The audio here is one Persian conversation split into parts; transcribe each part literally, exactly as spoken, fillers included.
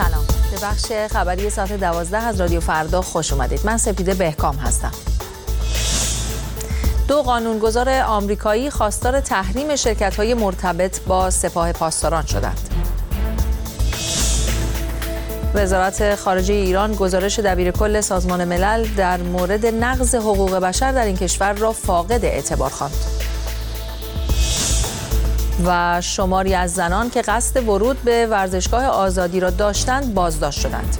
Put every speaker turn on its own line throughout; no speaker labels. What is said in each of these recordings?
سلام، به بخش خبری ساعت دوازده از رادیو فردا خوش اومدید. من سپیده بهکام هستم. دو قانونگذار آمریکایی خواستار تحریم شرکت‌های مرتبط با سپاه پاسداران شدند. وزارت خارجه ایران گزارش دبیرکل سازمان ملل در مورد نقض حقوق بشر در این کشور را فاقد اعتبار خواند. و شماری از زنان که قصد ورود به ورزشگاه آزادی را داشتند بازداشت شدند.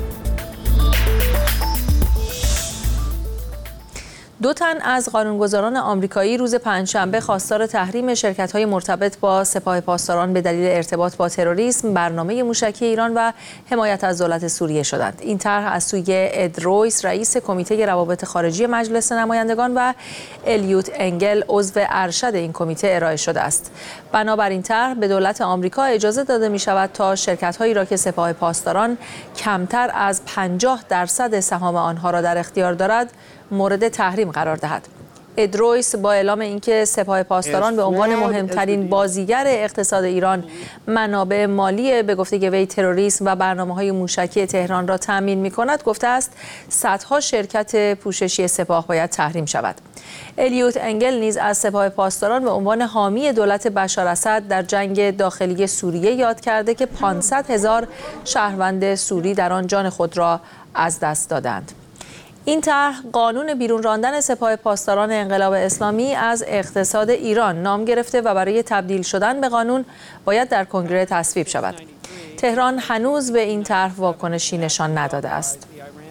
دو تن از قانونگذاران آمریکایی روز پنجشنبه خواستار تحریم شرکت‌های مرتبط با سپاه پاسداران به دلیل ارتباط با تروریسم، برنامه موشکی ایران و حمایت از دولت سوریه شدند. این طرح از سوی اد رویس، رئیس کمیته روابط خارجی مجلس نمایندگان و الیوت انگل، عضو ارشد این کمیته ارائه شده است. بنابر این طرح به دولت آمریکا اجازه داده می‌شود تا شرکت‌هایی را که سپاه پاسداران کمتر از پنجاه درصد سهام آنها را در اختیار دارد مورد تحریم قرار دهد. اد رویس با اعلام اینکه سپاه پاسداران به عنوان مهمترین بازیگر اقتصاد ایران منابع مالی به گفته وی تروریسم و برنامه‌های موشکی تهران را تامین می‌کند، گفته است صدها شرکت پوششی سپاه باید تحریم شود. الیوت انگل نیز از سپاه پاسداران به عنوان حامی دولت بشار اسد در جنگ داخلی سوریه یاد کرده که پانصد هزار شهروند سوری در آن جان خود را از دست دادند. این طرح قانون بیرون راندن سپاه پاسداران انقلاب اسلامی از اقتصاد ایران نام گرفته و برای تبدیل شدن به قانون باید در کنگره تصویب شود. تهران هنوز به این طرح واکنشی نشان نداده است.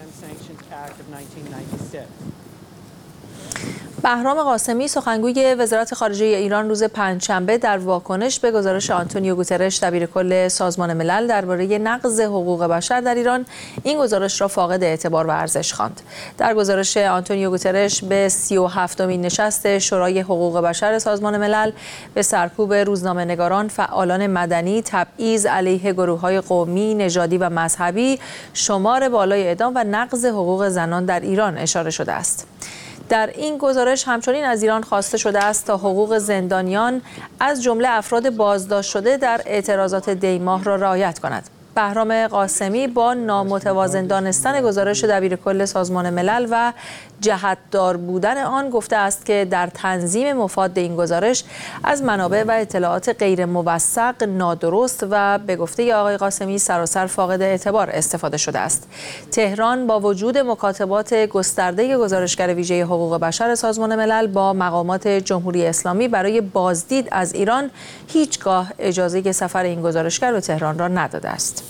بهرام قاسمی، سخنگوی وزارت خارجه ایران، روز پنجشنبه در واکنش به گزارش آنتونیو گوترش دبیرکل سازمان ملل درباره نقض حقوق بشر در ایران این گزارش را فاقد اعتبار و ارزش خواند. در گزارش آنتونیو گوترش به سی و هفتمین نشست شورای حقوق بشر سازمان ملل به سرکوب روزنامه‌نگاران، فعالان مدنی، تبعیض علیه گروه‌های قومی، نژادی و مذهبی، شمار بالای اعدام و نقض حقوق زنان در ایران اشاره شده است. در این گزارش همچنین از ایران خواسته شده است تا حقوق زندانیان از جمله افراد بازداشت شده در اعتراضات دی‌ماه را رعایت کند. بهرام قاسمی با نامتوازن دانستن گزارش دبیرکل سازمان ملل و جهت‌دار بودن آن گفته است که در تنظیم مفاد این گزارش از منابع و اطلاعات غیر موثق، نادرست و به گفته آقای قاسمی سراسر فاقد اعتبار استفاده شده است. تهران با وجود مکاتبات گسترده گزارشگر ویژه حقوق بشر سازمان ملل با مقامات جمهوری اسلامی برای بازدید از ایران هیچگاه اجازه سفر این گزارشگر به تهران را نداده است.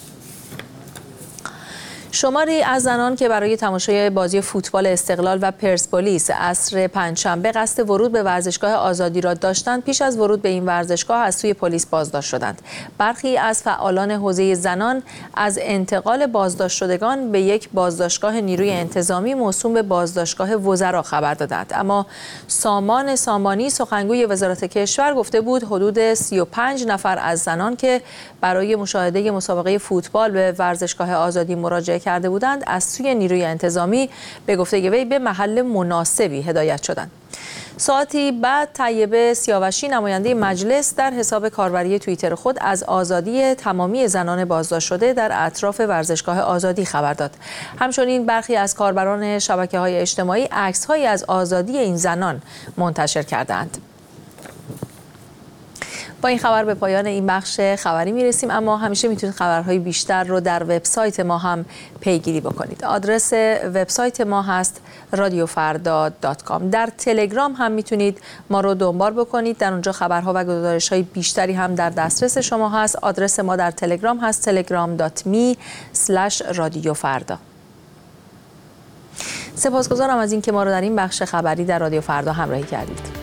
شماری از زنان که برای تماشای بازی فوتبال استقلال و پرسپولیس عصر پنجشنبه قصد ورود به ورزشگاه آزادی را داشتند، پیش از ورود به این ورزشگاه از سوی پلیس بازداشت شدند. برخی از فعالان حوزه زنان از انتقال بازداشت شدگان به یک بازداشتگاه نیروی انتظامی موسوم به بازداشتگاه وزرا خبر دادند، اما سامان سامانی، سخنگوی وزارت کشور، گفته بود حدود سی و پنج نفر از زنان که برای مشاهده مسابقه فوتبال به ورزشگاه آزادی مراجعه کرده بودند از سوی نیروی انتظامی به گفته وی به محل مناسبی هدایت شدند. ساعتی بعد طیبه سیاوشی، نماینده مجلس، در حساب کاربری توییتر خود از آزادی تمامی زنان بازداشت شده در اطراف ورزشگاه آزادی خبر داد. همچنین برخی از کاربران شبکه‌های اجتماعی عکس‌هایی از آزادی این زنان منتشر کردند. با این خبر به پایان این بخش خبری میرسیم، اما همیشه میتونید خبرهای بیشتر رو در وبسایت ما هم پیگیری بکنید. آدرس وبسایت ما هست رادیو فردا دات کام. در تلگرام هم میتونید ما رو دنبال بکنید، در اونجا خبرها و گزارش‌های بیشتری هم در دسترس شما هست. آدرس ما در تلگرام هست تلگرام دات می اسلش رادیو فردا. سپاسگزارم از اینکه ما رو در این بخش خبری در رادیو فردا همراهی کردید.